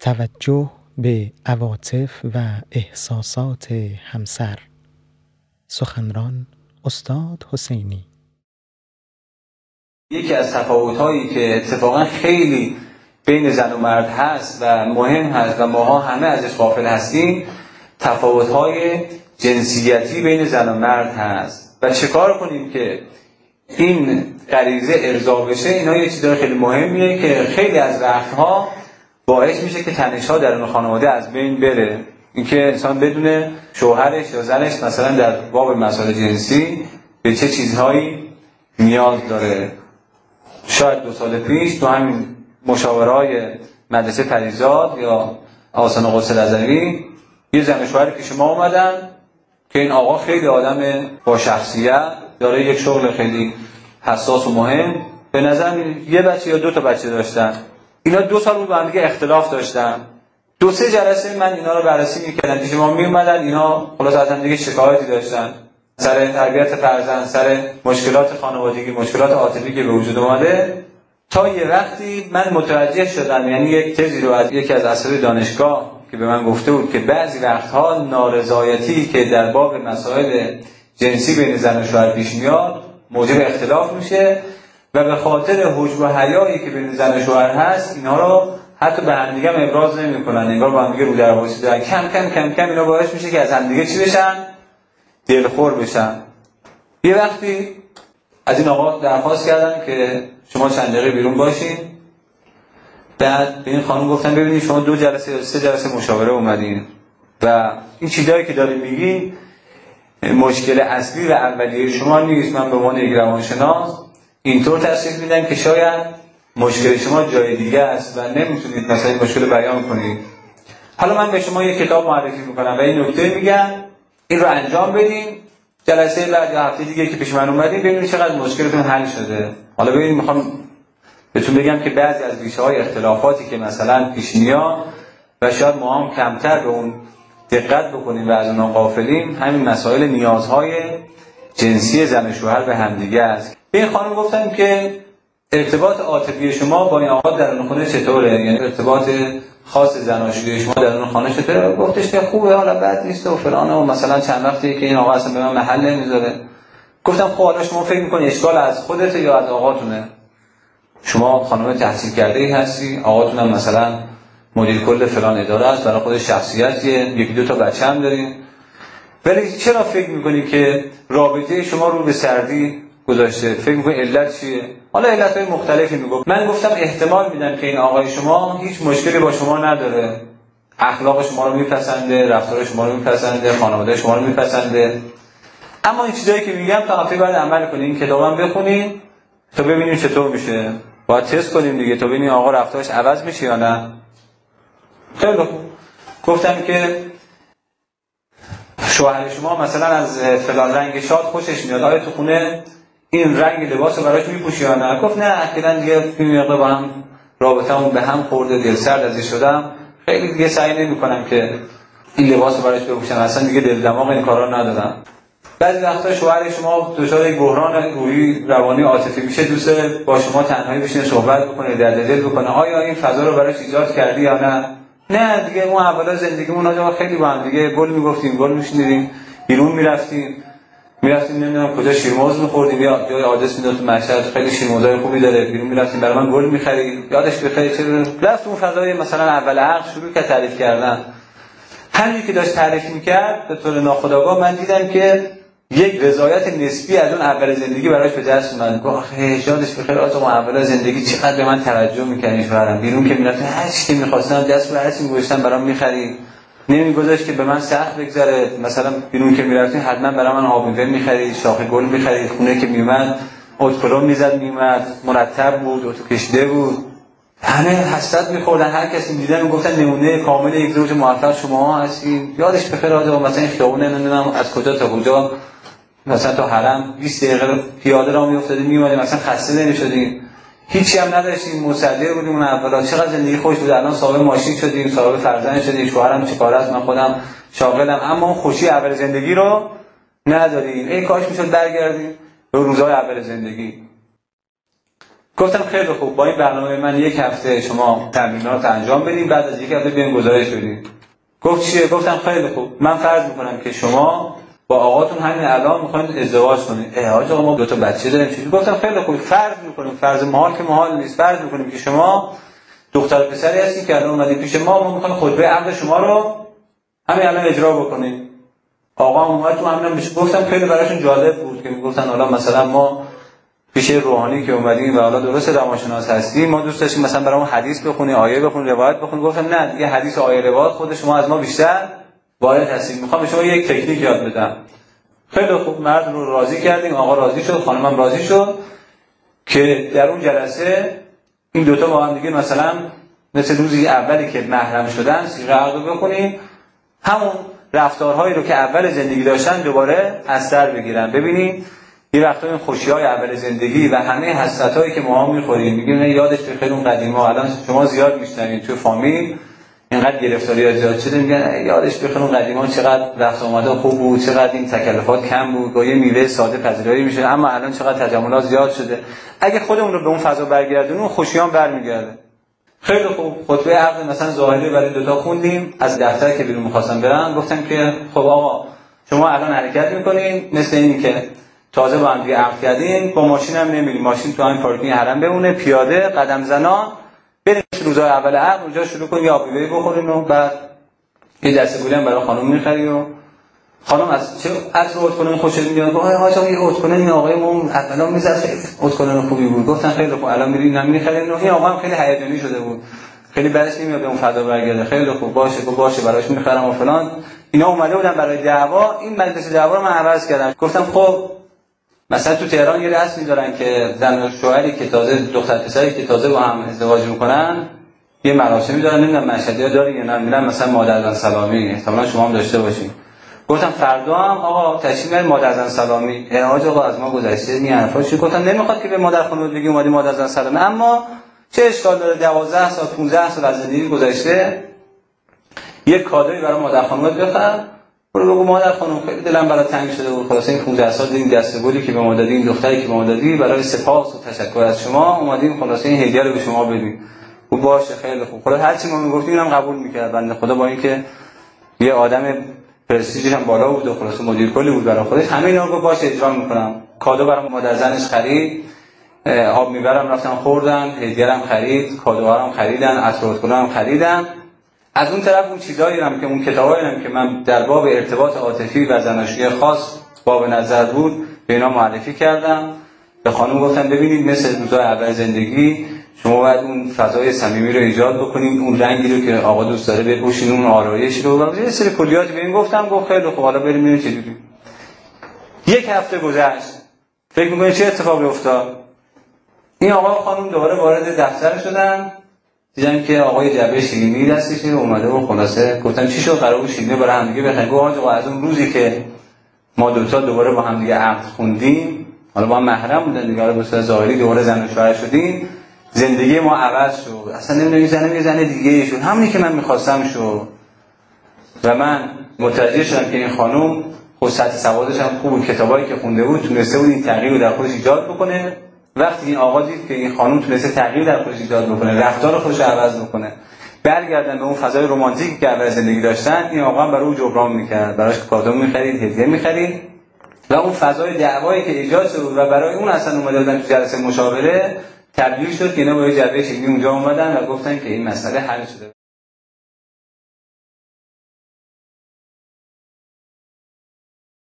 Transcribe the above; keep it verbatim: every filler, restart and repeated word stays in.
توجه به عواطف و احساسات همسر. سخنران استاد حسینی. یکی از تفاوت‌هایی که اتفاقا خیلی بین زن و مرد هست و مهم هست و ماها همه ازش غافل هستیم، تفاوت‌های جنسیتی بین زن و مرد هست و چه کار کنیم که این غریزه ارضا بشه. اینا یه چیزای خیلی مهمیه که خیلی از وقتها باعث میشه که تنش‌ها درون خانواده از بین بره. اینکه انسان بدونه شوهرش یا زنش مثلا در باب مسائل جنسی به چه چیزهایی نیاز داره. شاید دو سال پیش تو همین مشاوره‌های مدرسه پریزاد یا آستان قدس رضوی یه زن و شوهری پیش ما اومدن که این آقا خیلی آدم با شخصیت داره، یک شغل خیلی حساس و مهم، به نظر یه بچه یا دو تا بچه داشتن. اینا دو سال بود با هم دیگه اختلاف داشتن. دو سه جلسه من اینا رو بررسی می‌کردم، پیش ما میومدن، اینا خلاص از هم دیگه شکایتی داشتن سر تربیت فرزند، سر مشکلات خانوادگی، مشکلات عاطفی که به وجود اومده. تا یه وقتی من متوجه شدم، یعنی یک تزی رو از یکی از اساتید دانشگاه که به من گفته بود که بعضی وقتها نارضایتی که در باب مسائل جنسی بین زن و شوهر پیش میاد موجب اختلاف میشه و به خاطر حجب و حیایی که بین زن و شوهر هست اینا رو حتی به هم دیگه هم ابراز نمی‌کنن، انگار با هم دیگه رو در وایسیدن. کم کم کم کم اینا باعث میشه که از هم دیگه چی بشن؟ دلخور بشن. یه وقتی از این آقا درخواست کردن که شما چند دقیقه بیرون باشین. بعد به این خانم گفتن ببینید شما دو جلسه یا سه جلسه مشاوره اومدین و این چیزایی که دارین میگین مشکل اصلی و اولیه شما نیست. من به عنوان یک روانشناس اینطور تشخیص میدم که شاید مشکل شما جای دیگه است و نمیتونید مثلا این مشکل بیان کنید. حالا من به شما یک کتاب معرفی میکنم و این نکته میگم، این رو انجام بدین. جلسه بعد یا هفته دیگه که پیش من اومدین ببینید چقدر مشکلتون حل شده. حالا ببینید میخوام بهتون بگم که بعضی از ریشه‌های اختلافاتی که مثلا پیش میاد و شاید ما هم کمتر به اون دقت بکنیم و از اونها غافلیم، همین مسائل نیازهای جنسی زن و شوهر به همدیگه است. به این خانم گفتم که ارتباط عاطفی شما با این آقا درون خونه چطوره؟ یعنی ارتباط خاص زناشویی شما درون خانه چطوره؟ گفتش که خوبه، حالا بد نیست و فلانه و مثلا چند وقتی که این آقا اصلا به من محل نمیذاره. گفتم خب حالا شما فکر می‌کنی اشکال از خودته یا از آقاتونه؟ شما خانم تحصیل کرده‌ای هستی، آقاتونم مثلا مدیر کل فلان اداره است، برای خودش شخصیتیه، یکی دو تا بچه هم دارین، ولی چرا فکر می‌کنی که رابطه شما رو به سردی گذاشته؟ فکر می‌کنی علت چیه؟ حالا علت‌های مختلفی میگفت. من گفتم احتمال میدم که این آقای شما هیچ مشکلی با شما نداره، اخلاق شما رو میپسنده، رفتار شما رو میپسنده، خانواده شما رو میپسنده، اما این چیزایی که میگم تا هفته بعد عمل کنین. این کتابم بخونین تا ببینیم چطور میشه. باید تست کنیم دیگه تا ببینیم آقا رفتارش عوض میشه یا نه. خیلی خوب. گفتم که شوهر شما مثلا از فلان رنگ شاد خوشش میاد، آیا تو خونه این رنگ لباس رو براش میپوشی یا نه؟ گفت نه، اخیراً دیگه میاد با هم رابطمون به هم خورده، دل سرد ازش شدم، خیلی دیگه سعی نمی‌کنم که این لباس رو براش بپوشم، اصلا دیگه دل دماغ این کارا ندارم. بعضی وقتا شوهر شما دچار یک بحران روحی روانی عاطفی میشه، دوست داره با شما تنهایی بشینه صحبت بکنه، درد دل بکنه، آیا این فضا رو براش ایجاد کردی یا نه؟ نه دیگه ما اولا زندگیمون آجا خیلی با هم دیگه گل میگفتیم، گل میشنیدیم، بیرون میرفتیم میرفتیم نمیدونم کجا شیرموز میخوردیم یا جای آدرس میداد تو مشهد خیلی شیرموزای خوبی داره، بیرون میرفتیم برای من گل میخرید، یادش بخیر. چرا رفت اون فضای مثلا اول عقد شروع کرد تعریف کردن. همین که داشت تعریف میکرد به طور ناخودآگاه من دیدم که یک رضایت نسبی از اون اول زندگی براش به دست اومد. گفت آخه یادش بخیر آقا ما اول زندگی چقدر به من توجه میکردین، شوهرم بیرون که میرفتم هر چی که میخواستم دست به هرچی میگذاشتم برام میخرید، نمیگذاشت که به من سخت بگذره. مثلا بیرون که میرفتین حتما برای من آب میوه میخرید، شاخه گل میخرید، خونه که میومد اتکلون میزد میومد، مرتب بود، اتو کشیده بود، همه حسرت میخوردن، هر کسی میدیدن میگفتن نمونه کامل یک زوج موفق شما هستین. یادش بخیر آقا مثلا این خیابون نمیدونم از کجا تا کجا مثلا تا حرم بیست دقیقه پیاده راه میافتادیم میومدیم، مثلا خسته نمیشدیم، هیچی هم نداشتیم، مصدق بودیم اون اولا، چقدر زندگی خوش بود. الان صاحب ماشین شدیم، صاحب فرزند شدیم، شوهرم چیکاره است، من خودم شاغلم، اما اون خوشی اول زندگی رو نداریم. ای کاش میشد برگردیم به روزهای اول زندگی. گفتم خیلی خوب، با این برنامه من یک هفته شما تمرینات انجام بدین، بعد از یک هفته بیاین گزارش بدین. گفت چیه؟ گفتم خیلی خوب، من فرض میکنم که شما با آقاتون همین الان میخواید ازدواج کنید. اه حاج آقا ما دو تا بچه داریم چی؟ گفتم خیلی خوب، فرض میکنیم، فرض محال که محال نیست، فرض میکنیم که شما دختر پسری هستی که الان اومدید پیش ما، ما میخوایم خطبه عقد شما رو همین الان اجرا بکنیم. آقا اومد تو همینم بهش گفتم خیلی براشون جالب بود که میگفتن حالا مثلا ما پیش روحانی که اومدیم و حالا درست روانشناس هستیم، ما دوست داشتیم مثلا برامون حدیث بخونی، آیه بخونی، روایت بخونی. گفتم نه دیگه حدیث و آیه روایت خود شما از ما بیشتر وارد هستید، میخوام به شما یک تکنیک یاد بدم. خیلی خوب، مرد رو راضی کردیم، آقا راضی شد، خانمم راضی شد که در اون جلسه این دوتا با هم دیگه مثلا مثل روزی اولی که محرم شدن صیغه عقد بخونیم، همون رفتارهایی رو که اول زندگی داشتن دوباره از سر بگیرن. ببینید یه وقتا این خوشی‌های اول زندگی و همه حسرتایی که ما هم می‌خوریم، میگیم یادش بخیر اون قدیما. الان شما زیاد می‌شنوید تو فامیل اینقدر گرفتاری‌ها زیاد شده، میگن یادش بخیر اون قدیما چقدر رفت آمده خوب بود، چقدر این تکلفات کم بود، با یه میوه ساده پذیرایی میشه، اما الان چقدر تجملات زیاد شده. اگه خودمون رو به اون فضا برگردونیم اون خوشیام برمیگرده. خیلی خوب، خطبه عقد مثلا ظاهری برای دوتا خوندیم، از دفتر که بیرون می‌خواستم برن گفتم که خب آقا شما الان حرکت می‌کنین مثل این که تازه با هم دیگه عقد کردین، با ماشین هم نمیریم، ماشین تو همین پارکینگ حرم بمونه، پیاده قدم زنا بریم روزای اول عقد اونجا شروع کنیم یه آبیوی بخورین و بعد یه دسته گلی هم برای خانم می‌خری و خانم از چه عطر عود کنن خوشت میاد؟ آقا حاج آقا یه عود کنن این آقایمون اولا میزد خیلی عود کنن خوبی بود. گفتن خیلی خوب، الان میرین هم می‌خرین و این آقا هم خیلی هیجانی شده بود، خیلی بعدش نمیاد به اون فضا برگرده. خیلی خوب باشه باشه براش می‌خرم و فلان. اینا اومده بودن برای دعوا، این مجلس دعوا رو من عوض کردم. گفتم خب مثلا تو تهران یه رسمی دارن که زن و شوهری که تازه دختر پسری که تازه با هم ازدواج میکنن یه مراسمی دارن، نمیدونم مشهدی‌ها دارین یا نه، میرن مثلا مادرزن سلامی، احتمالاً شما هم داشته باشین. گفتم فردا هم آقا تشریف بیارید مادرزن سلامی. اه حاج آقا از ما گذشته این حرفا چی؟ گفتم نمیخواد که به مادر خانم بگی اومدی مادرزن سلامی، اما چه اشکال داره دوازده سال پانزده سال از زندگی گذشته یک کادویی برای مادر خانم بخر، برو بگو مادر خانم خیلی دلم برات تنگ شده بود، خلاص این پانزده سال این دسته‌گلی که به ما دادی، این دختری که به ما دادی، برای سپاس و تشکر از شما اومدیم خلاص این هدیه رو به شما بدیم. و باشه خیلی خوب، خلاص هر چی ما میگفتیم اینم قبول میکرد بنده خدا، با اینکه یه آدم پرستیژش هم بالا بود و خلاص مدیر کلی بود برای خودش، همه اینا رو باشه اجرا میکنم. کادو برای مادر زنش خرید، آب میبرم رفتن خوردن، هدیه هم خرید، کادوها هم خریدن، عطر کلا هم خریدن. از اون طرف اون چیزایی هم که اون کتابایی هم که من در باب ارتباط عاطفی و زناشویی خاص باب نظر بود به اینا معرفی کردم. به خانم گفتم ببینید مثل روزای اول زندگی شما باید اون فضای صمیمی رو ایجاد بکنید، اون رنگی رو که آقا دوست داره بپوشین، اون آرایش رو و یه سری کلیاتی به این گفتم. گفت خیلی خوب حالا بریم ببینیم چجوری. یک هفته گذشت، فکر می‌کنید چه اتفاقی افتاد؟ این آقا و خانم دوباره وارد دفتر شدن، دیدم که آقای جبه شیرینی دستشه اومده و خلاصه گفتم چی شد؟ قرار بود شیرینی برای هم دیگه بخریم. گفت آقا از اون روزی که ما دوتا دوباره با هم دیگه عقد خوندیم، حالا با هم محرم بودن دیگه، حالا به صورت ظاهری دوباره زن و شوهر شدیم، زندگی ما عوض شد. اصلا نمیدونم زنم یه زن دیگه شد، همونی که من می‌خواستم شد. و من متوجه شدم که این خانم خود سطح سوادش هم خوب بود، کتابایی که خونده بود تونسته بود این تغییر رو در خودش ایجاد بکنه. وقتی این آقا دید که این خانم تونسته تغییر در خودش ایجاد بکنه، رفتار خودش رو عوض بکنه، برگردن به اون فضای رمانتیکی که اول زندگی داشتن، این آقا هم برای او جبران می‌کرد، براش کادو می‌خرید، هدیه می‌خرید و اون فضای دعوایی که ایجاد شد و برای اون اصلا اومده بودن تو جلسه مشاوره تبدیل شد که اینا با یه جبهه شیرینی اونجا اومدن و گفتن که این مسئله حل شده.